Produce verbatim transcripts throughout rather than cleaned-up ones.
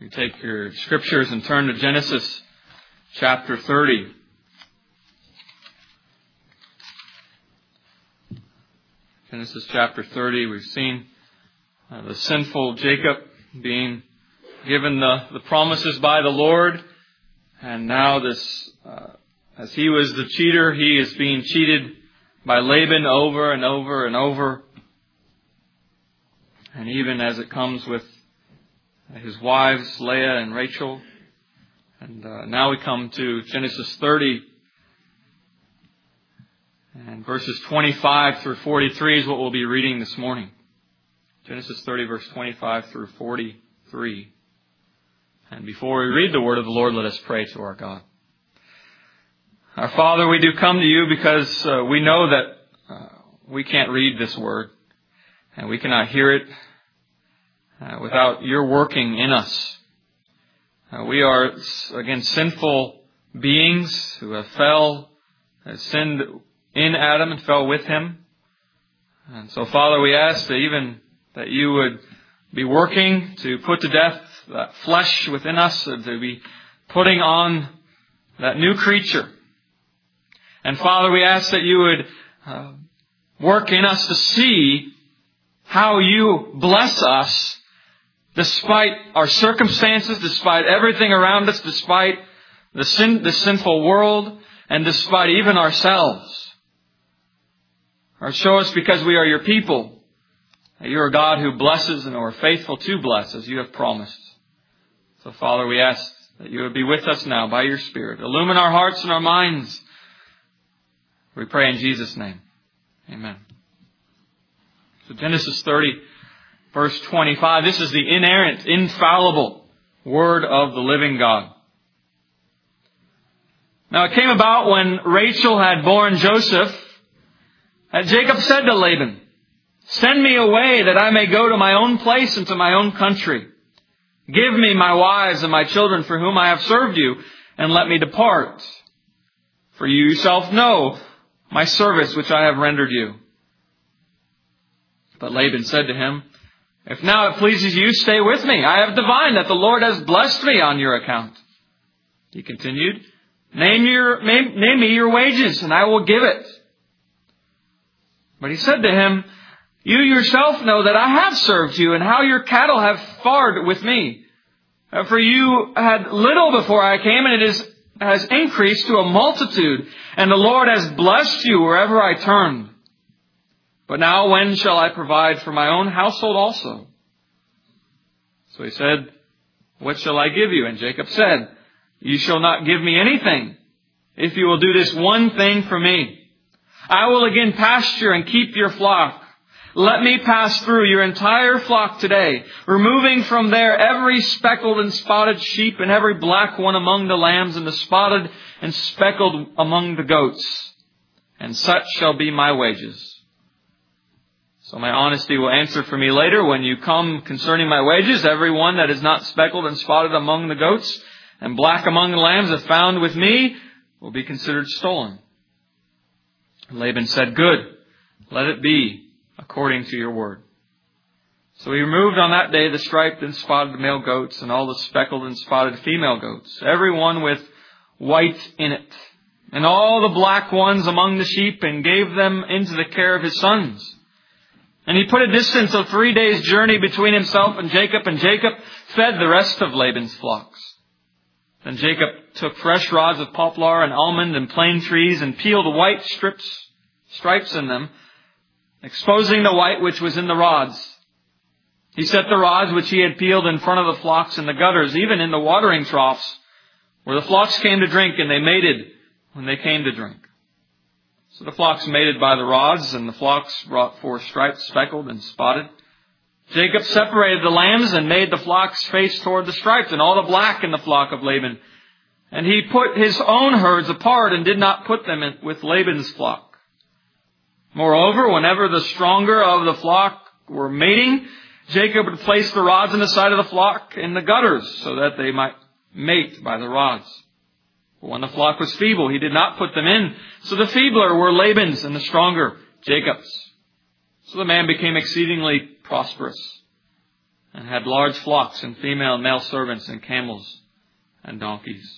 You take your scriptures and turn to Genesis chapter thirty. Genesis chapter thirty, we've seen uh, the sinful Jacob being given the, the promises by the Lord. And now this, uh, as he was the cheater, he is being cheated by Laban over and over and over. And even as it comes with his wives, Leah and Rachel. And uh, now we come to Genesis thirty. And verses twenty-five through forty-three is what we'll be reading this morning. Genesis thirty, verse twenty-five through forty-three. And before we read the word of the Lord, let us pray to our God. Our Father, we do come to you because uh, we know that uh, we can't read this word. And we cannot hear it uh, without your working in us. Uh, we are, again, sinful beings who have fell, have sinned in Adam and fell with him. And so, Father, we ask that even that you would be working to put to death that flesh within us, and to be putting on that new creature. And Father, we ask that you would uh, work in us to see how you bless us despite our circumstances, despite everything around us, despite the sin, the sinful world, and despite even ourselves. Or show us, because we are your people, that you are a God who blesses and are faithful to bless as you have promised. So, Father, we ask that you would be with us now by your Spirit. Illumine our hearts and our minds. We pray in Jesus' name. Amen. So Genesis thirty, verse twenty-five. This is the inerrant, infallible word of the living God. Now it came about when Rachel had borne Joseph, that Jacob said to Laban, "Send me away that I may go to my own place and to my own country. Give me my wives and my children for whom I have served you, and let me depart. For you yourself know my service which I have rendered you." But Laban said to him, "If now it pleases you, stay with me. I have divined that the Lord has blessed me on your account." He continued, Name your name, name me your wages, and I will give it." But he said to him, "You yourself know that I have served you, and how your cattle have fared with me. For you had little before I came, and it is, has increased to a multitude, and the Lord has blessed you wherever I turned. But now when shall I provide for my own household also?" So he said, "What shall I give you?" And Jacob said, "You shall not give me anything, if you will do this one thing for me. I will again pasture and keep your flock. Let me pass through your entire flock today, removing from there every speckled and spotted sheep and every black one among the lambs and the spotted and speckled among the goats. And such shall be my wages. So my honesty will answer for me later when you come concerning my wages. Every one that is not speckled and spotted among the goats and black among the lambs, if found with me, will be considered stolen." And Laban said, "Good, let it be according to your word." So he removed on that day the striped and spotted male goats and all the speckled and spotted female goats, every one with white in it, and all the black ones among the sheep, and gave them into the care of his sons. And he put a distance of three days' journey between himself and Jacob, and Jacob fed the rest of Laban's flocks. Then Jacob took fresh rods of poplar and almond and plane trees, and peeled white strips, stripes in them, exposing the white which was in the rods. He set the rods which he had peeled in front of the flocks in the gutters, even in the watering troughs, where the flocks came to drink, and they mated when they came to drink. So the flocks mated by the rods, and the flocks brought forth striped, speckled, and spotted. Jacob separated the lambs and made the flocks face toward the striped, and all the black in the flock of Laban. And he put his own herds apart and did not put them in with Laban's flock. Moreover, whenever the stronger of the flock were mating, Jacob would place the rods in the side of the flock in the gutters, so that they might mate by the rods. But when the flock was feeble, he did not put them in. So the feebler were Laban's, and the stronger Jacob's. So the man became exceedingly prosperous. and had large flocks and female and male servants and camels and donkeys.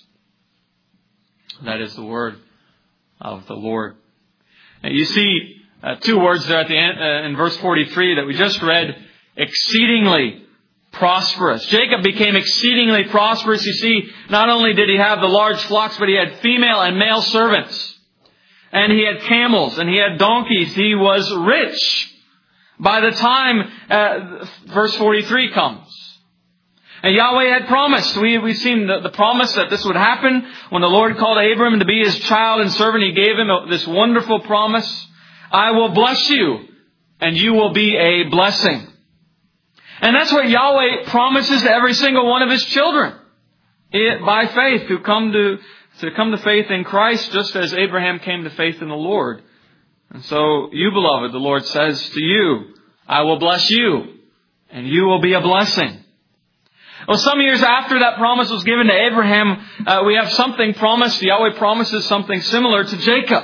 That is the word of the Lord. Now you see uh, two words there at the end, uh, in verse forty-three that we just read, exceedingly prosperous. Jacob became exceedingly prosperous. You see, not only did he have the large flocks, but he had female and male servants. And he had camels and he had donkeys. He was rich by the time uh, verse forty-three comes. And Yahweh had promised. We, we've seen the, the promise that this would happen. When the Lord called Abram to be His child and servant, He gave him this wonderful promise. I will bless you and you will be a blessing. And that's what Yahweh promises to every single one of His children. It, by faith, who come to, to come to faith in Christ, just as Abraham came to faith in the Lord. And so, you beloved, the Lord says to you, I will bless you, and you will be a blessing. Well, some years after that promise was given to Abraham, uh, we have something promised. Yahweh promises something similar to Jacob.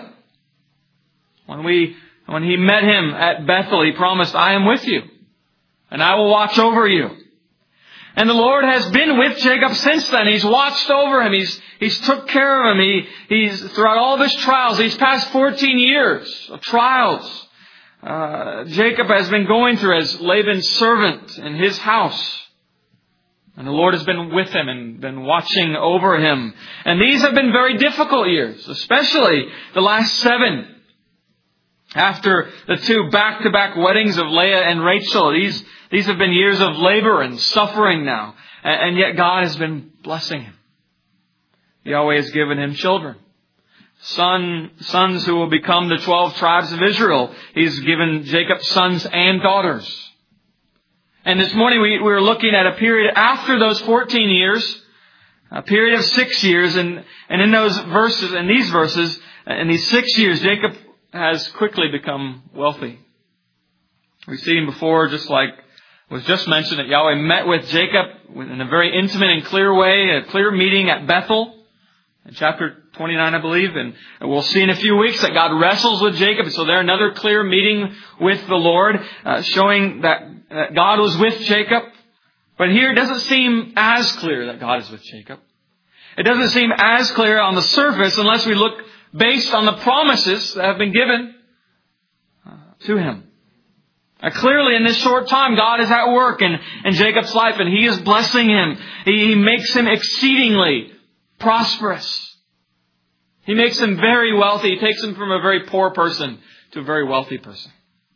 When we, when he met him at Bethel, He promised, I am with you, and I will watch over you. And the Lord has been with Jacob since then. He's watched over him. He's, he's took care of him. He, he's, throughout all of his trials, he's passed fourteen years of trials. Uh, Jacob has been going through as Laban's servant in his house. And the Lord has been with him and been watching over him. And these have been very difficult years, especially the last seven. After the two back-to-back weddings of Leah and Rachel, these, these have been years of labor and suffering now. And, and yet God has been blessing him. Yahweh has given him children. Son, sons who will become the twelve tribes of Israel. He's given Jacob sons and daughters. And this morning we, we were looking at a period after those fourteen years, a period of six years, and, and in those verses, in these verses, in these six years, Jacob has quickly become wealthy. We've seen before, just like was just mentioned, that Yahweh met with Jacob in a very intimate and clear way, a clear meeting at Bethel, in chapter twenty-nine, I believe. And we'll see in a few weeks that God wrestles with Jacob. So there, another clear meeting with the Lord, uh, showing that, that God was with Jacob. But here it doesn't seem as clear that God is with Jacob. It doesn't seem as clear on the surface unless we look based on the promises that have been given uh, to him. Uh, clearly in this short time, God is at work in, in Jacob's life, and He is blessing him. He, he makes him exceedingly prosperous. He makes him very wealthy. He takes him from a very poor person to a very wealthy person.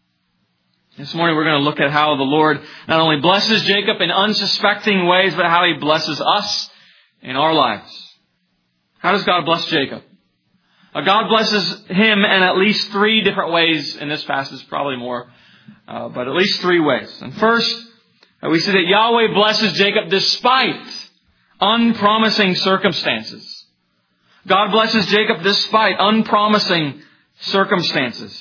This morning we're going to look at how the Lord not only blesses Jacob in unsuspecting ways, but how He blesses us in our lives. How does God bless Jacob? Uh, God blesses him in at least three different ways in this passage, probably more, uh, but at least three ways. And first, uh, we see that Yahweh blesses Jacob despite unpromising circumstances. God blesses Jacob despite unpromising circumstances.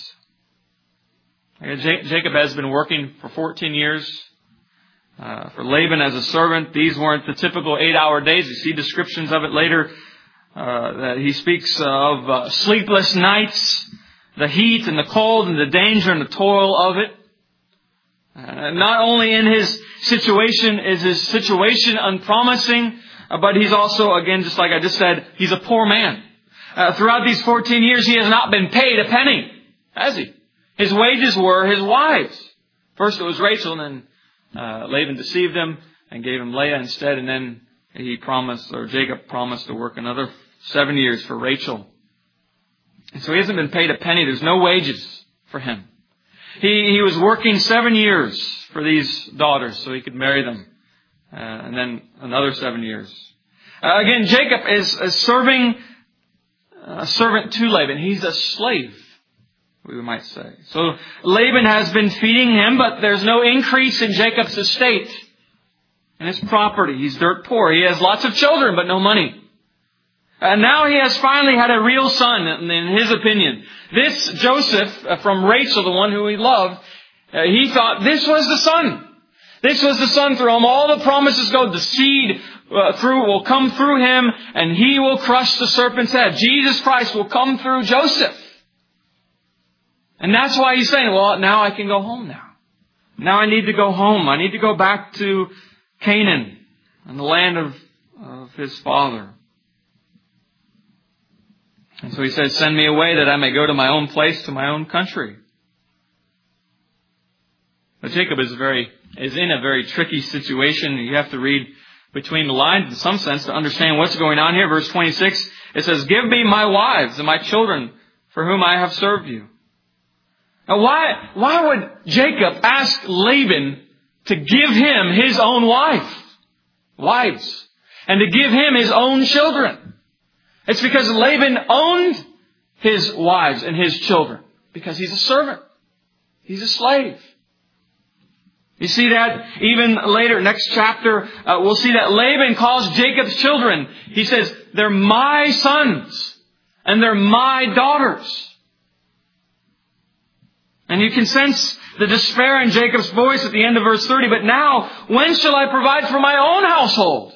Jacob has been working for fourteen years uh, for Laban as a servant. These weren't the typical eight-hour days. You see descriptions of it later. Uh, that he speaks of uh, sleepless nights, the heat and the cold and the danger and the toil of it. Uh, not only in his situation is his situation unpromising, uh, but he's also, again, just like I just said, he's a poor man. Uh, throughout these fourteen years, he has not been paid a penny, has he? His wages were his wives. First it was Rachel, and then uh, Laban deceived him and gave him Leah instead, and then he promised, or Jacob promised to work another seven years for Rachel. And so he hasn't been paid a penny. There's no wages for him. He, he was working seven years for these daughters so he could marry them. Uh, and then another seven years. Uh, again, Jacob is, is serving a servant to Laban. He's a slave, we might say. So Laban has been feeding him, but there's no increase in Jacob's estate and his property. He's dirt poor. He has lots of children, but no money. And now he has finally had a real son, in his opinion. This Joseph from Rachel, the one who he loved, he thought this was the son. This was the son through whom all the promises go. The seed uh, through will come through him, and he will crush the serpent's head. Jesus Christ will come through Joseph. And that's why he's saying, well, now I can go home now. Now I need to go home. I need to go back to Canaan and the land of, of his father. And so he says, send me away that I may go to my own place, to my own country. But Jacob is very is in a very tricky situation. You have to read between the lines in some sense to understand what's going on here. Verse twenty-six, it says, give me my wives and my children for whom I have served you. Now why, why would Jacob ask Laban to give him his own wife, wives, and to give him his own children? It's because Laban owned his wives and his children because he's a servant. He's a slave. You see that even later, next chapter, uh, we'll see that Laban calls Jacob's children. He says, they're my sons and they're my daughters. And you can sense the despair in Jacob's voice at the end of verse thirty. But now, when shall I provide for my own household?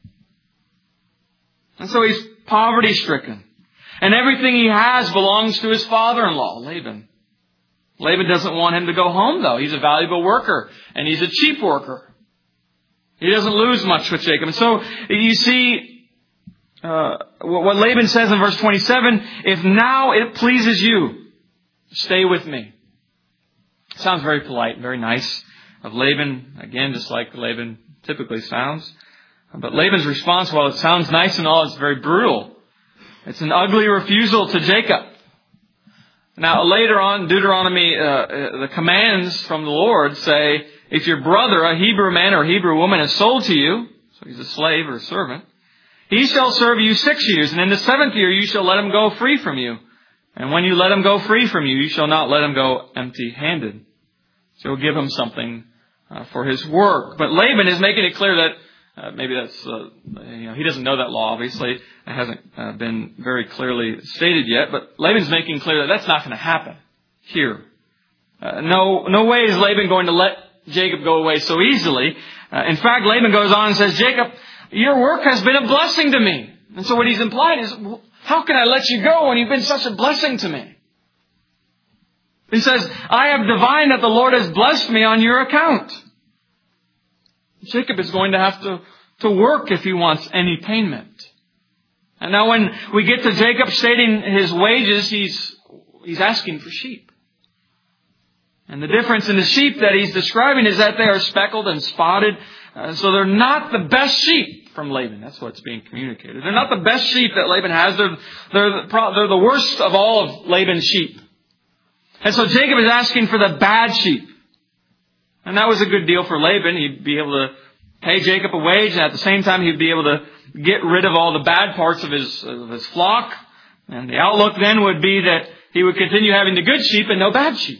And so he's poverty-stricken. And everything he has belongs to his father-in-law, Laban. Laban doesn't want him to go home, though. He's a valuable worker, and he's a cheap worker. He doesn't lose much with Jacob. And so you see uh, what Laban says in verse twenty-seven, if now it pleases you, stay with me. Sounds very polite, very nice of Laban. Again, just like Laban typically sounds. But Laban's response, while it sounds nice and all, it's very brutal. It's an ugly refusal to Jacob. Now, later on, Deuteronomy, uh, the commands from the Lord say, if your brother, a Hebrew man or a Hebrew woman, is sold to you, so he's a slave or a servant, he shall serve you six years, and in the seventh year you shall let him go free from you. And when you let him go free from you, you shall not let him go empty-handed. So you'll give him something uh, for his work. But Laban is making it clear that Uh, maybe that's, uh, you know, he doesn't know that law, obviously. It hasn't uh, been very clearly stated yet. But Laban's making clear that that's not going to happen here. Uh, no, no way is Laban going to let Jacob go away so easily. Uh, in fact, Laban goes on and says, Jacob, your work has been a blessing to me. And so what he's implying is, well, how can I let you go when you've been such a blessing to me? He says, I have divined that the Lord has blessed me on your account. Jacob is going to have to, to work if he wants any payment. And now when we get to Jacob stating his wages, he's, he's asking for sheep. And the difference in the sheep that he's describing is that they are speckled and spotted. Uh, so they're not the best sheep from Laban. That's what's being communicated. They're not the best sheep that Laban has. They're, they're, the, they're the worst of all of Laban's sheep. And so Jacob is asking for the bad sheep. And that was a good deal for Laban. He'd be able to pay Jacob a wage, and at the same time he'd be able to get rid of all the bad parts of his, of his flock. And the outlook then would be that he would continue having the good sheep and no bad sheep.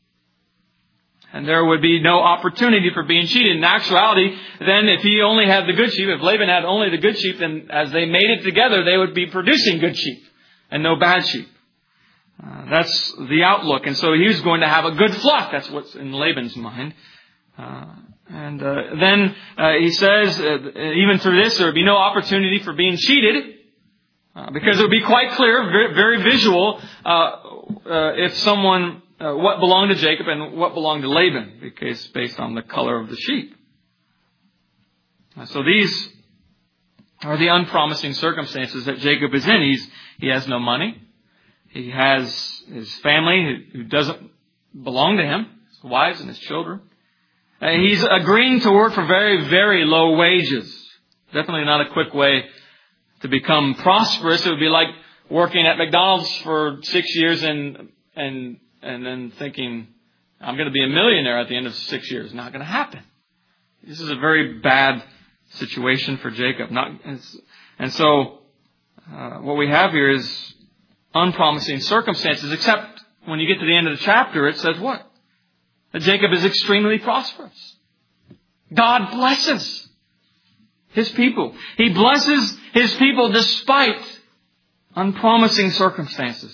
And there would be no opportunity for being cheated. In actuality, then if he only had the good sheep, if Laban had only the good sheep, then as they made it together, they would be producing good sheep and no bad sheep. Uh, that's the outlook. And so he was going to have a good flock. That's what's in Laban's mind. Uh, and uh, then uh, he says, uh, even through this, there would be no opportunity for being cheated. Uh, because it would be quite clear, very, very visual, uh, uh, if someone, uh, what belonged to Jacob and what belonged to Laban. Because based on the color of the sheep. Uh, so these are the unpromising circumstances that Jacob is in. He's, he has no money. He has his family who doesn't belong to him, his wives and his children. Uh, he's agreeing to work for very, very low wages. Definitely not a quick way to become prosperous. It would be like working at McDonald's for six years and and and then thinking, I'm going to be a millionaire at the end of six years. Not going to happen. This is a very bad situation for Jacob. Not, and so uh, what we have here is unpromising circumstances, except when you get to the end of the chapter, it says what? That Jacob is extremely prosperous. God blesses his people. He blesses his people despite unpromising circumstances.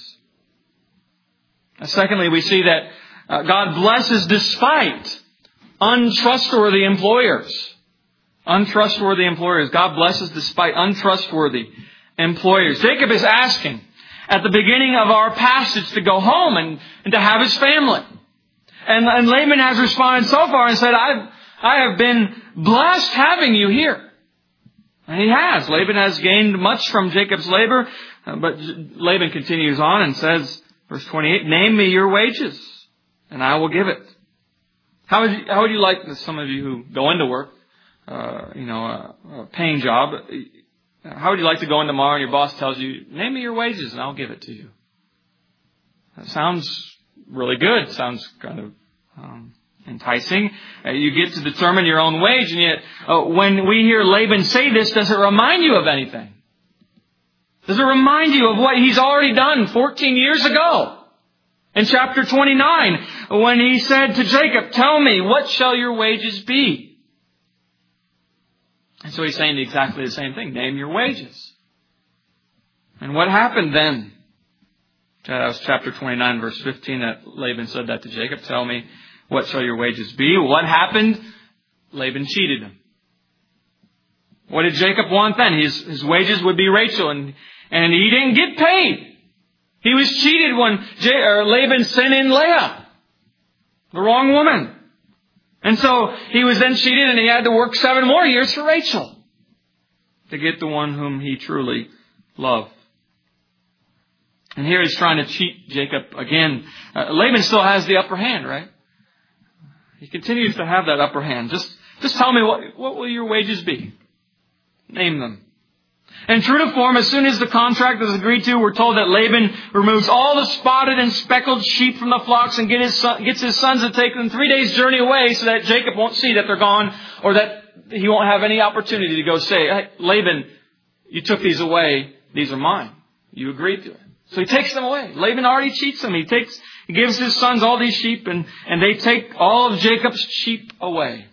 And secondly, we see that uh, God blesses despite untrustworthy employers. Untrustworthy employers. God blesses despite untrustworthy employers. Jacob is asking at the beginning of our passage to go home and, and to have his family. And, and Laban has responded so far and said, I've, I have been blessed having you here. And he has. Laban has gained much from Jacob's labor. Uh, but Laban continues on and says, verse twenty-eight, name me your wages, and I will give it. How would you, how would you like some of you who go into work, uh, you know, a, a paying job, how would you like to go in tomorrow and your boss tells you, name me your wages and I'll give it to you? That sounds really good. Sounds kind of um, enticing. Uh, you get to determine your own wage, and yet uh, when we hear Laban say this, does it remind you of anything? Does it remind you of what he's already done fourteen years ago? In chapter twenty-nine, when he said to Jacob, tell me, what shall your wages be? And so he's saying exactly the same thing. Name your wages. And what happened then? That was chapter twenty-nine, verse fifteen, that Laban said that to Jacob. Tell me, what shall your wages be? What happened? Laban cheated him. What did Jacob want then? His, his wages would be Rachel, and, and he didn't get paid. He was cheated when J- or Laban sent in Leah, the wrong woman. And so he was then cheated, and he had to work seven more years for Rachel to get the one whom he truly loved. And here he's trying to cheat Jacob again. Uh, Laban still has the upper hand, right? He continues to have that upper hand. Just, just tell me, what, what will your wages be? Name them. And true to form, as soon as the contract is agreed to, we're told that Laban removes all the spotted and speckled sheep from the flocks and get his son, gets his sons to take them three days' journey away so that Jacob won't see that they're gone, or that he won't have any opportunity to go say, hey, Laban, you took these away. These are mine. You agreed to it. So he takes them away. Laban already cheats them. He takes, he gives his sons all these sheep, and, and they take all of Jacob's sheep away.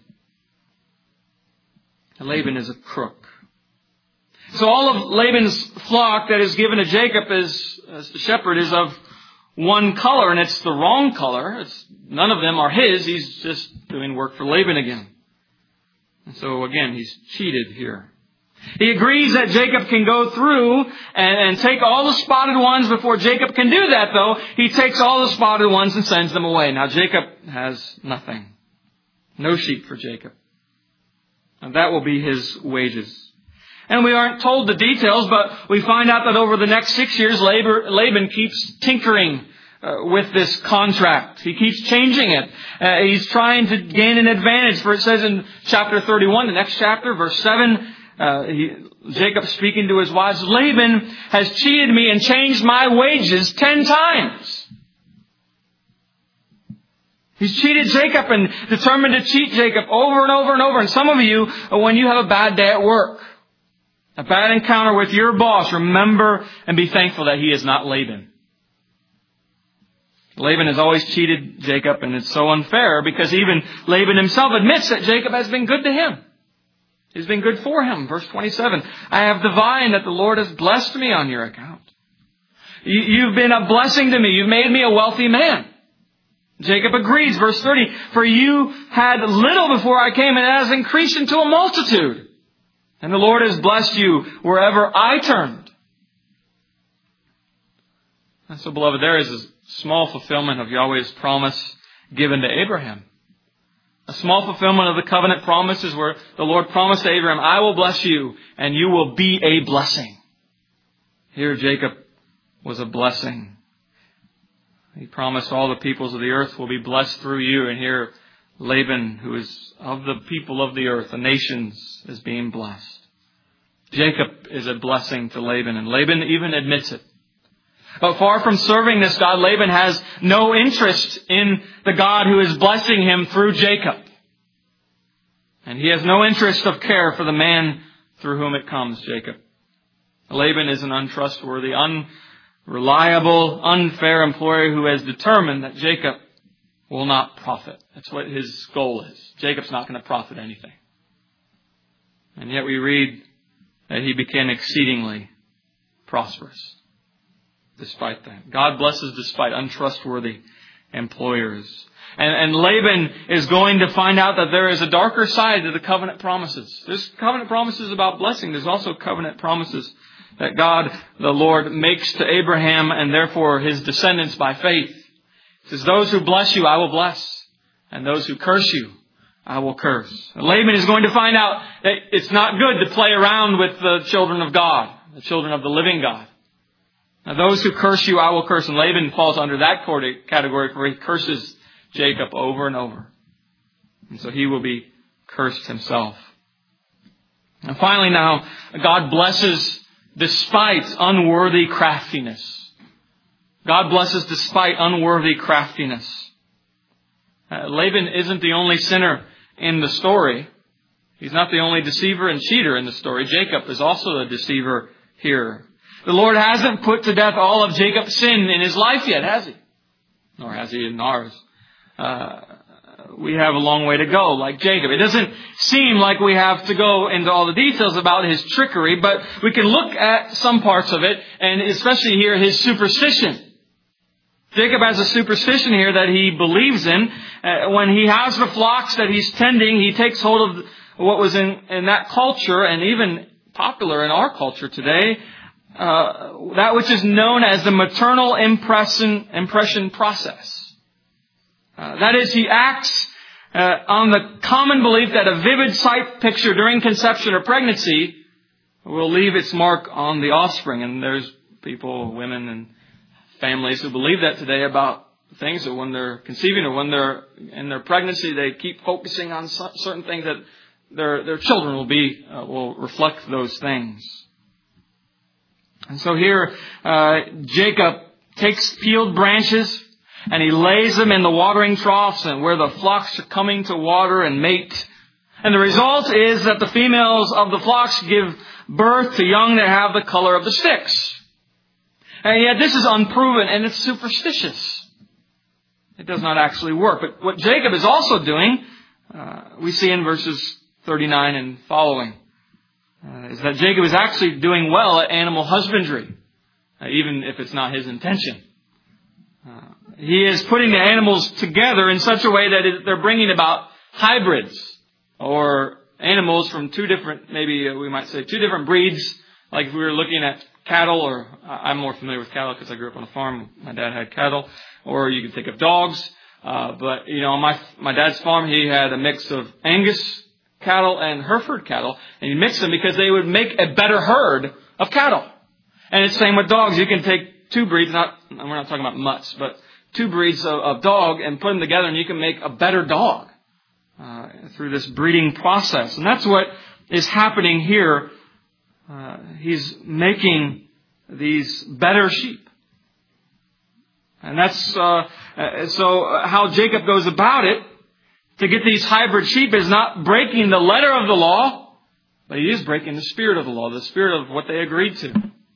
And Laban is a crook. So all of Laban's flock that is given to Jacob as, as the shepherd is of one color, and it's the wrong color. It's, none of them are his. He's just doing work for Laban again. And so again, he's cheated here. He agrees that Jacob can go through and, and take all the spotted ones. Before Jacob can do that, though, he takes all the spotted ones and sends them away. Now Jacob has nothing. No sheep for Jacob. And that will be his wages. And we aren't told the details, but we find out that over the next six years, Laban keeps tinkering uh, with this contract. He keeps changing it. Uh, he's trying to gain an advantage. For it says in chapter thirty-one, the next chapter, verse seven, uh, he, Jacob speaking to his wives, Laban has cheated me and changed my wages ten times. He's cheated Jacob and determined to cheat Jacob over and over and over. And some of you, when you have a bad day at work, a bad encounter with your boss, remember and be thankful that he is not Laban. Laban has always cheated Jacob, and it's so unfair because even Laban himself admits that Jacob has been good to him. He's been good for him. Verse twenty-seven, I have divined that the Lord has blessed me on your account. You, you've been a blessing to me. You've made me a wealthy man. Jacob agrees. Verse thirty, for you had little before I came, and it has increased into a multitude. And the Lord has blessed you wherever I turned. And so, beloved, there is a small fulfillment of Yahweh's promise given to Abraham. A small fulfillment of the covenant promises where the Lord promised to Abraham, I will bless you and you will be a blessing. Here Jacob was a blessing. He promised all the peoples of the earth will be blessed through you. And here Laban, who is of the people of the earth, the nations, is being blessed. Jacob is a blessing to Laban, and Laban even admits it. But far from serving this God, Laban has no interest in the God who is blessing him through Jacob. And he has no interest of care for the man through whom it comes, Jacob. Laban is an untrustworthy, unreliable, unfair employer who has determined that Jacob will not profit. That's what his goal is. Jacob's not going to profit anything. And yet we read that he became exceedingly prosperous despite that. God blesses despite untrustworthy employers. And, and Laban is going to find out that there is a darker side to the covenant promises. There's covenant promises about blessing. There's also covenant promises that God, the Lord, makes to Abraham and therefore his descendants by faith. It says, those who bless you, I will bless. and those who curse you, I will curse. And Laban is going to find out that it's not good to play around with the children of God, the children of the living God. Now, those who curse you, I will curse. And Laban falls under that category where he curses Jacob over and over. And so he will be cursed himself. And finally now, God blesses despite unworthy craftiness. God blesses despite unworthy craftiness. Uh, Laban isn't the only sinner in the story. He's not the only deceiver and cheater in the story. Jacob is also a deceiver here. The Lord hasn't put to death all of Jacob's sin in his life yet, has he? Nor has he in ours. Uh, we have a long way to go, like Jacob. It doesn't seem like we have to go into all the details about his trickery, but we can look at some parts of it, and especially here, his superstition. Jacob has a superstition here that he believes in. Uh, when he has the flocks that he's tending, he takes hold of what was in, in that culture, and even popular in our culture today, uh, that which is known as the maternal impression, impression process. Uh, that is, he acts uh, on the common belief that a vivid sight picture during conception or pregnancy will leave its mark on the offspring. And there's people, women, and families who believe that today about things that when they're conceiving or when they're in their pregnancy, they keep focusing on certain things that their their children will be uh, will reflect those things. And so here, uh, Jacob takes peeled branches and he lays them in the watering troughs and where the flocks are coming to water and mate. And the result is that the females of the flocks give birth to young that have the color of the sticks. And yet this is unproven and it's superstitious. It does not actually work. But what Jacob is also doing, uh, we see in verses thirty-nine and following, uh, is that Jacob is actually doing well at animal husbandry, uh, even if it's not his intention. Uh, he is putting the animals together in such a way that it, they're bringing about hybrids or animals from two different, maybe uh, we might say two different breeds. Like if we were looking at cattle, or I'm more familiar with cattle because I grew up on a farm. My dad had cattle. Or you can think of dogs. Uh, but, you know, on my, my dad's farm, he had a mix of Angus cattle and Hereford cattle. And he mixed them because they would make a better herd of cattle. And it's the same with dogs. You can take two breeds, not, we're not talking about mutts, but two breeds of, of dog and put them together and you can make a better dog uh, through this breeding process. And that's what is happening here. Uh, he's making these better sheep. And that's, uh, so how Jacob goes about it to get these hybrid sheep is not breaking the letter of the law, but he is breaking the spirit of the law, the spirit of what they agreed to.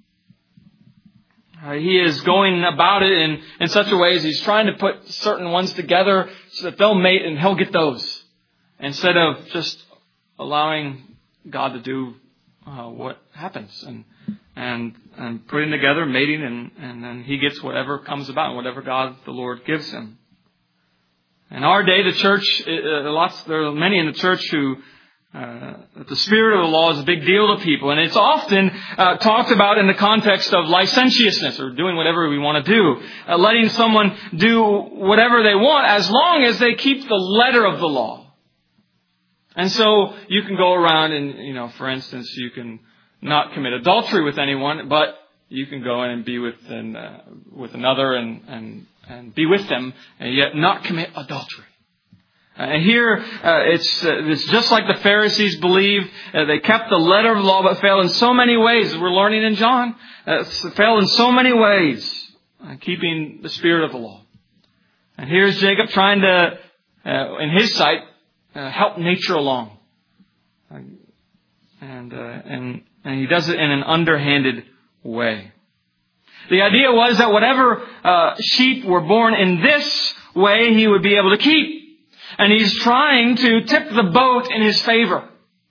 Uh, he is going about it in, in such a way as he's trying to put certain ones together so that they'll mate and he'll get those. Instead of just allowing God to do uh, what happens and and and putting together, mating, and, and then he gets whatever comes about, whatever God the Lord gives him. In our day, the church, uh, lots there are many in the church who uh, the spirit of the law is a big deal to people, and it's often uh, talked about in the context of licentiousness or doing whatever we want to do, uh, letting someone do whatever they want as long as they keep the letter of the law. And so you can go around and, you know, for instance, you can not commit adultery with anyone, but you can go in and be with an, uh, with another and, and and be with them, and yet not commit adultery. Uh, and here uh, it's uh, it's just like the Pharisees believed. Uh, they kept the letter of the law, but failed in so many ways. We're learning in John, uh, failed in so many ways, uh, keeping the spirit of the law. And here's Jacob trying to, uh, in his sight, uh, help nature along, uh, and uh, and. And he does it in an underhanded way. The idea was that whatever uh, sheep were born in this way, he would be able to keep. And he's trying to tip the boat in his favor.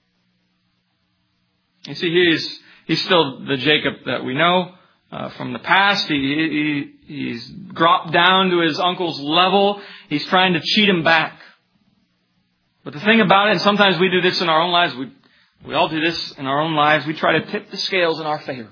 You see, he's he's still the Jacob that we know uh, from the past. He, he he's dropped down to his uncle's level. He's trying to cheat him back. But the thing about it, and sometimes we do this in our own lives, we We all do this in our own lives. We try to tip the scales in our favor.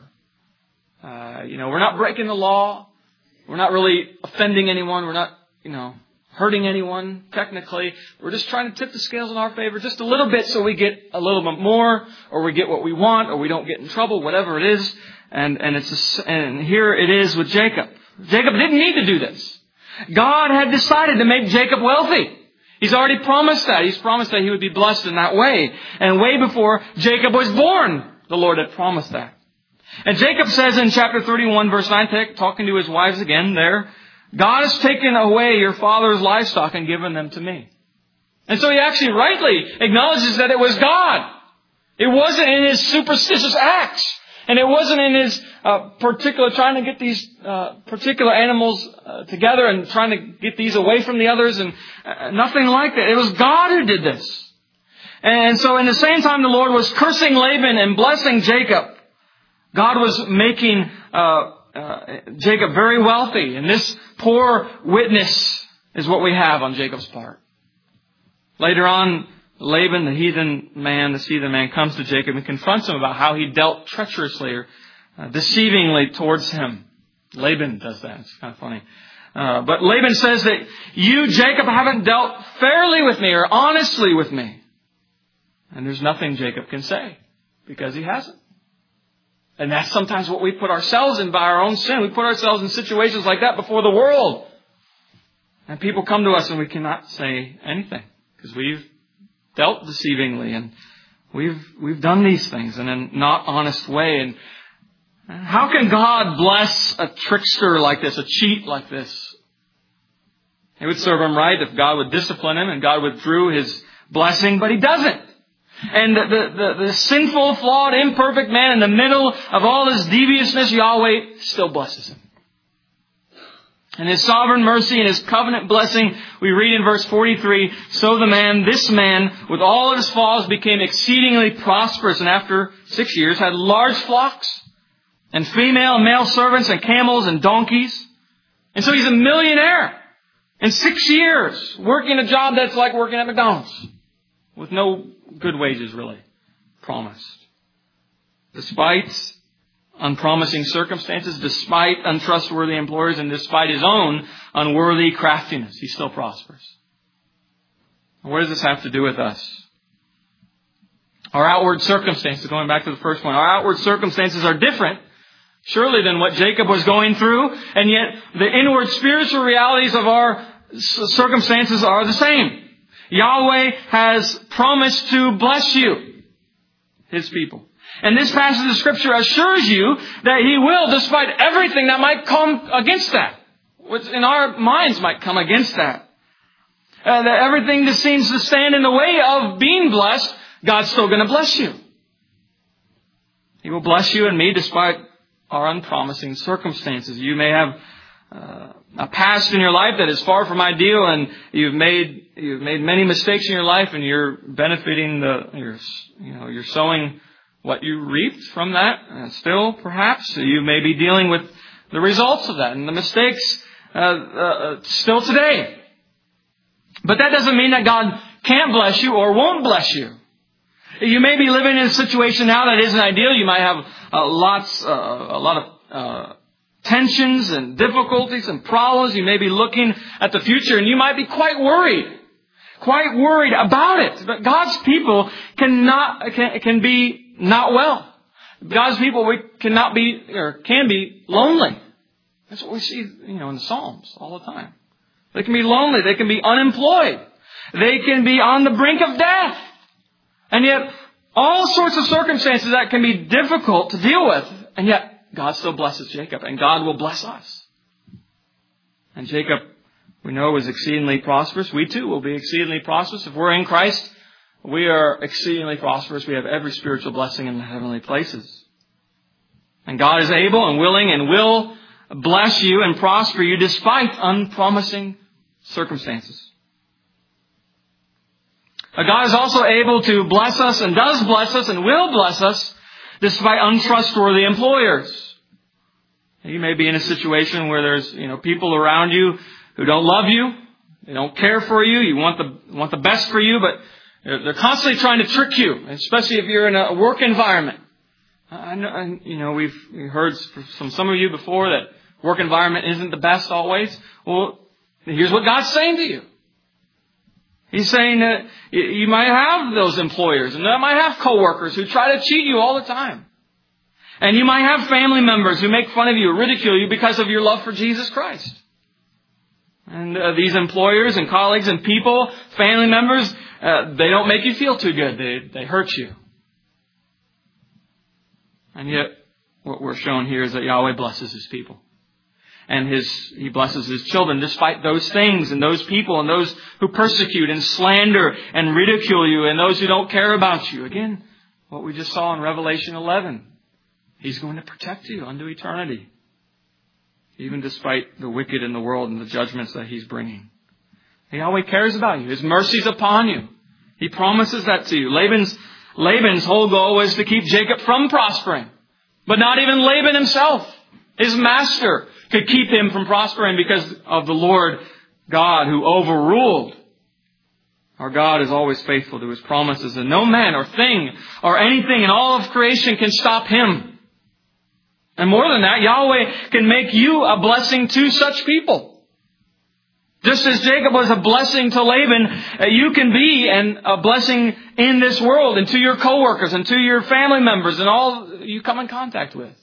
Uh, you know, we're not breaking the law. We're not really offending anyone. We're not, you know, hurting anyone, technically. We're just trying to tip the scales in our favor just a little bit so we get a little bit more, or we get what we want, or we don't get in trouble, whatever it is. And, and it's, a, and here it is with Jacob. Jacob didn't need to do this. God had decided to make Jacob wealthy. He's already promised that. He's promised that he would be blessed in that way. And way before Jacob was born, the Lord had promised that. And Jacob says in chapter thirty-one, verse nine, talking to his wives again there, God has taken away your father's livestock and given them to me. And so he actually rightly acknowledges that it was God. It wasn't in his superstitious acts. And it wasn't in his uh, particular trying to get these uh, particular animals uh, together and trying to get these away from the others, and uh, nothing like that. It was God who did this. And so in the same time the Lord was cursing Laban and blessing Jacob, God was making uh, uh, Jacob very wealthy. And this poor witness is what we have on Jacob's part. Later on, Laban, the heathen man, the heathen man, comes to Jacob and confronts him about how he dealt treacherously or uh, deceivingly towards him. Laban does that. It's kind of funny. Uh, but Laban says that you, Jacob, haven't dealt fairly with me or honestly with me. And there's nothing Jacob can say because he hasn't. And that's sometimes what we put ourselves in by our own sin. We put ourselves in situations like that before the world. And people come to us and we cannot say anything because we've dealt deceivingly, and we've we've done these things in a not honest way. And how can God bless a trickster like this, a cheat like this? It would serve him right if God would discipline him and God withdrew his blessing, but he doesn't. And the, the, the, the sinful, flawed, imperfect man in the middle of all his deviousness, Yahweh still blesses him. And His sovereign mercy and His covenant blessing, we read in verse forty-three, so the man, this man, with all of his flaws, became exceedingly prosperous, and after six years had large flocks and female and male servants and camels and donkeys. And so he's a millionaire in six years, working a job that's like working at McDonald's with no good wages really promised. Despite unpromising circumstances, despite untrustworthy employers, and despite his own unworthy craftiness, he still prospers. What does this have to do with us? Our outward circumstances, going back to the first one, our outward circumstances are different, surely, than what Jacob was going through, and yet the inward spiritual realities of our circumstances are the same. Yahweh has promised to bless you, His people. And this passage of Scripture assures you that He will, despite everything that might come against that. What in our minds might come against that. Uh, that everything that seems to stand in the way of being blessed, God's still going to bless you. He will bless you and me despite our unpromising circumstances. You may have uh, a past in your life that is far from ideal, and you've made you've made many mistakes in your life, and you're benefiting the you're you know you're sowing what you reaped from that. And still, perhaps you may be dealing with the results of that and the mistakes uh, uh, still today. But that doesn't mean that God can't bless you or won't bless you. You may be living in a situation now that isn't ideal. You might have uh, lots, uh, a lot of uh, tensions and difficulties and problems. You may be looking at the future and you might be quite worried, quite worried about it. But God's people cannot can, can be not well. God's people we cannot be or can be lonely. That's what we see, you know, in the Psalms all the time. They can be lonely. They can be unemployed. They can be on the brink of death. And yet, all sorts of circumstances that can be difficult to deal with. And yet, God still blesses Jacob. And God will bless us. And Jacob, we know, was exceedingly prosperous. We too will be exceedingly prosperous. If we're in Christ, we are exceedingly prosperous. We have every spiritual blessing in the heavenly places. And God is able and willing and will bless you and prosper you despite unpromising circumstances. God is also able to bless us and does bless us and will bless us despite untrustworthy employers. You may be in a situation where there's, you know, people around you who don't love you. They don't care for you. You want the, want the best for you, but they're constantly trying to trick you, especially if you're in a work environment. I know, you know, we've heard from some of you before that work environment isn't the best always. Well, Here's what God's saying to you. He's saying that you might have those employers and you might have coworkers who try to cheat you all the time. And you might have family members who make fun of you or ridicule you because of your love for Jesus Christ. And uh, these employers and colleagues and people, family members, uh, they don't make you feel too good. They, they hurt you. And yet, what we're shown here is that Yahweh blesses His people. And his, He blesses His children despite those things and those people and those who persecute and slander and ridicule you and those who don't care about you. Again, what we just saw in Revelation eleven. He's going to protect you unto eternity. Even despite the wicked in the world and the judgments that He's bringing. Yahweh cares about you. His mercy is upon you. He promises that to you. Laban's, Laban's whole goal was to keep Jacob from prospering. But not even Laban himself, his master, could keep him from prospering because of the Lord God who overruled. Our God is always faithful to His promises, and no man or thing or anything in all of creation can stop Him. And more than that, Yahweh can make you a blessing to such people. Just as Jacob was a blessing to Laban, you can be an, a blessing in this world and to your coworkers and to your family members and all you come in contact with.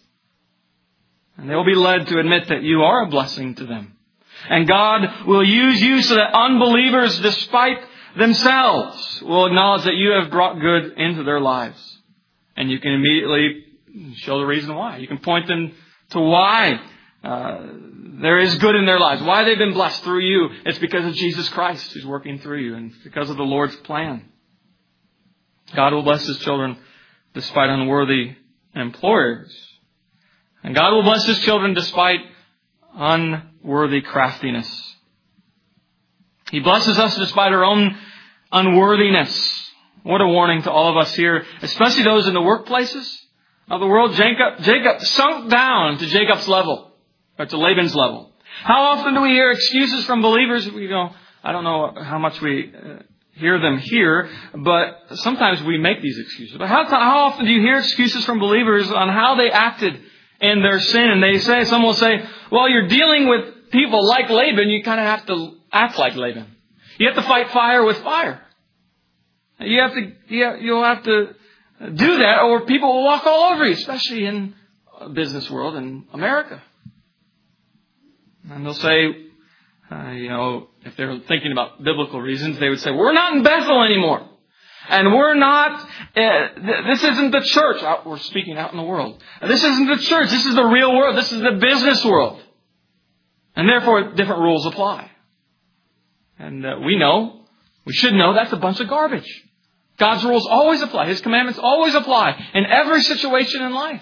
And they'll be led to admit that you are a blessing to them. And God will use you so that unbelievers, despite themselves, will acknowledge that you have brought good into their lives. And you can immediately show the reason why. You can point them to why uh, there is good in their lives. Why they've been blessed through you. It's because of Jesus Christ who's working through you. And because of the Lord's plan. God will bless His children despite unworthy employers. And God will bless His children despite unworthy craftiness. He blesses us despite our own unworthiness. What a warning to all of us here, especially those in the workplaces of the world. Jacob, Jacob sunk down to Jacob's level, or to Laban's level. How often do we hear excuses from believers? We go, I don't know how much we uh, hear them here, but sometimes we make these excuses. But how, how often do you hear excuses from believers on how they acted in their sin? And they say, some will say, well, you're dealing with people like Laban, you kind of have to act like Laban. You have to fight fire with fire. You have to, you'll have to do that or people will walk all over you, especially in the business world in America. And they'll say, uh, you know, if they're thinking about biblical reasons, they would say, we're not in Bethel anymore. And we're not, uh, th- this isn't the church. Out, we're speaking out in the world. This isn't the church. This is the real world. This is the business world. And therefore, different rules apply. And uh, we know, we should know that's a bunch of garbage. God's rules always apply. His commandments always apply in every situation in life.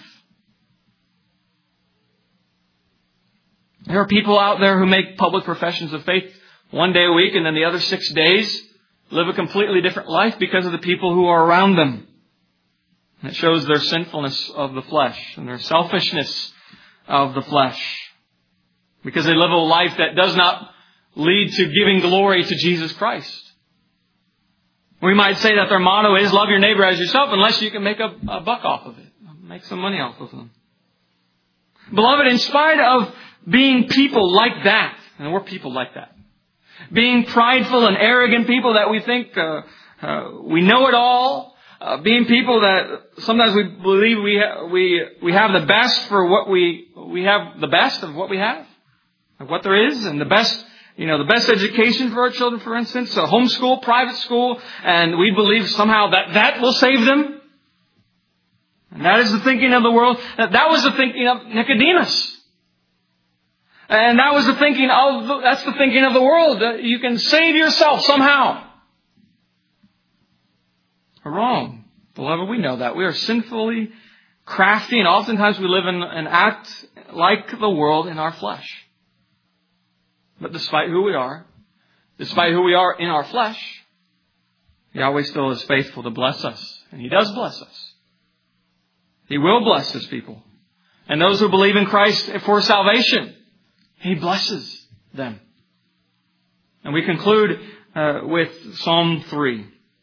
There are people out there who make public professions of faith one day a week and then the other six days live a completely different life because of the people who are around them. And it shows their sinfulness of the flesh and their selfishness of the flesh. Because they live a life that does not lead to giving glory to Jesus Christ. We might say that their motto is love your neighbor as yourself unless you can make a, a buck off of it. Make some money off of them. Beloved, in spite of being people like that, and we're people like that, being prideful and arrogant people that we think uh, uh, we know it all, uh, being people that sometimes we believe we ha- we we have the best for what we we have the best of what we have, of what there is, and the best. You know, the best education for our children, for instance, a homeschool, private school, and we believe somehow that that will save them. And that is the thinking of the world. That was the thinking of Nicodemus. And that was the thinking of, that's the thinking of the world. That you can save yourself somehow. Wrong. Beloved, we know that. We are sinfully crafty, and oftentimes we live in and act like the world in our flesh. But despite who we are, despite who we are in our flesh, Yahweh still is faithful to bless us. And He does bless us. He will bless His people. And those who believe in Christ for salvation, He blesses them. And we conclude uh, with Psalm three.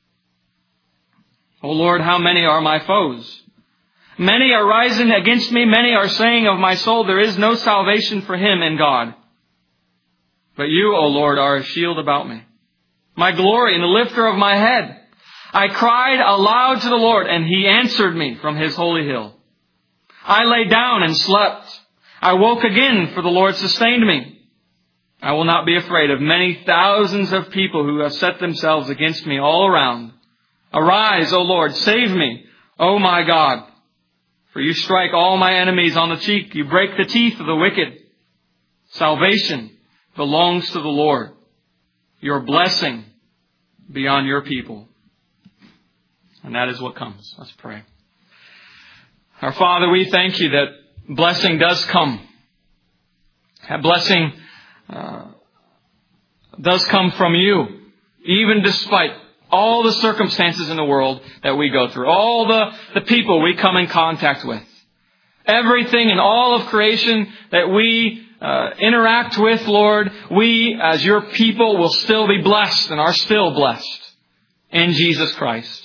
O Lord, how many are my foes? Many are rising against me. Many are saying of my soul, there is no salvation for him in God. But you, O Lord, are a shield about me, my glory and the lifter of my head. I cried aloud to the Lord, and He answered me from His holy hill. I lay down and slept. I woke again, for the Lord sustained me. I will not be afraid of many thousands of people who have set themselves against me all around. Arise, O Lord, save me, O my God. For you strike all my enemies on the cheek. You break the teeth of the wicked. Salvation belongs to the Lord. Your blessing be on your people. And that is what comes. Let's pray. Our Father, we thank you that blessing does come. That blessing uh, does come from you, even despite all the circumstances in the world that we go through, all the, the people we come in contact with, everything in all of creation that we uh, interact with, Lord, we as your people will still be blessed and are still blessed in Jesus Christ.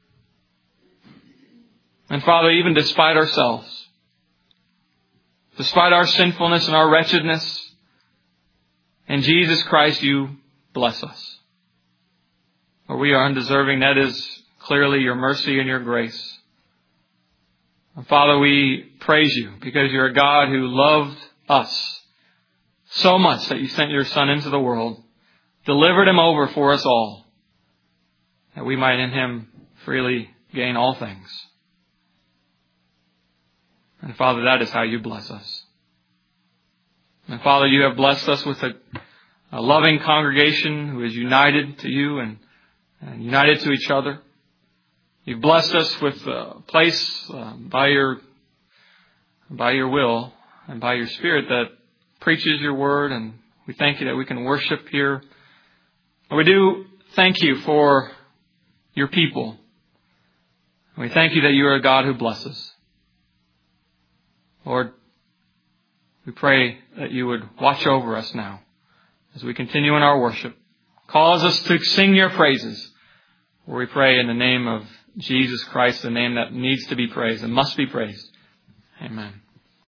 And Father, even despite ourselves, despite our sinfulness and our wretchedness, in Jesus Christ you bless us. For we are undeserving. That is clearly your mercy and your grace. And Father, we praise you because you're a God who loved us so much that you sent your Son into the world, delivered Him over for us all, that we might in Him freely gain all things. And Father, that is how you bless us. And Father, you have blessed us with a, a loving congregation who is united to you and, and united to each other. You've blessed us with a place uh, by your by your will and by your Spirit that preaches your word, and we thank you that we can worship here. And we do thank you for your people. And we thank you that you are a God who blesses. Lord, we pray that you would watch over us now as we continue in our worship. Cause us to sing your praises. For we pray in the name of Jesus Christ, the name that needs to be praised and must be praised. Amen.